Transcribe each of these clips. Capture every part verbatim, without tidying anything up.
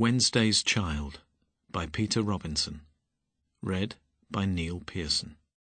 Wednesday's Child by Peter Robinson. Read by Neil Pearson.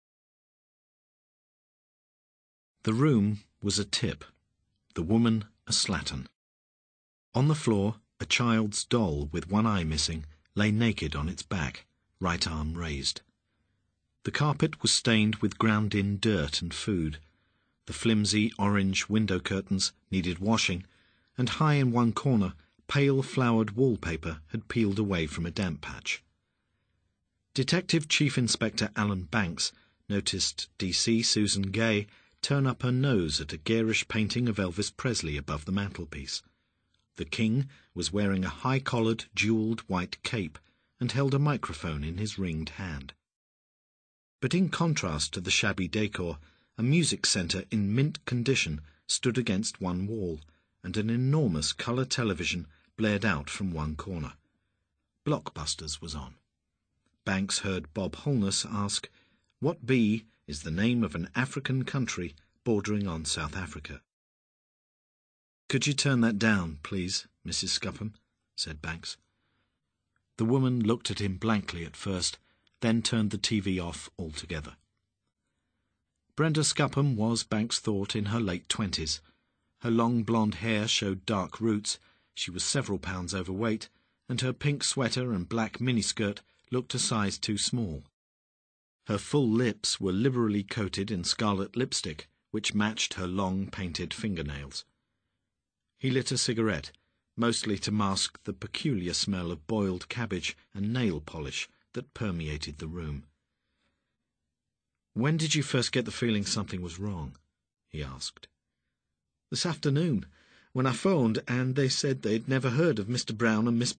The room was a tip, the woman a slattern. On the floor, a child's doll with one eye missing lay naked on its back, right arm raised. The carpet was stained with ground-in dirt and food. The flimsy orange window curtains needed washing, and high in one corner, pale flowered wallpaper had peeled away from a damp patch. Detective Chief Inspector Alan Banks noticed D C Susan Gay turn up her nose at a garish painting of Elvis Presley above the mantelpiece. The king was wearing a high-collared, jewelled white cape and held a microphone in his ringed hand. But in contrast to the shabby decor, a music centre in mint condition stood against one wall, and an enormous colour television blared out from one corner. Blockbusters was on. Banks heard Bob Holness ask, "What B is the name of an African country bordering on South Africa?" "Could you turn that down, please, Missus Scupham?" said Banks. The woman looked at him blankly at first, then turned the T V off altogether. Brenda Scupham was, Banks thought, in her late twenties. Her long blonde hair showed dark roots, she was several pounds overweight, and her pink sweater and black miniskirt looked a size too small. Her full lips were liberally coated in scarlet lipstick, which matched her long painted fingernails. He lit a cigarette, mostly to mask the peculiar smell of boiled cabbage and nail polish that permeated the room. "When did you first get the feeling something was wrong?" he asked. "This afternoon, when I phoned and they said they'd never heard of Mister Brown and Miss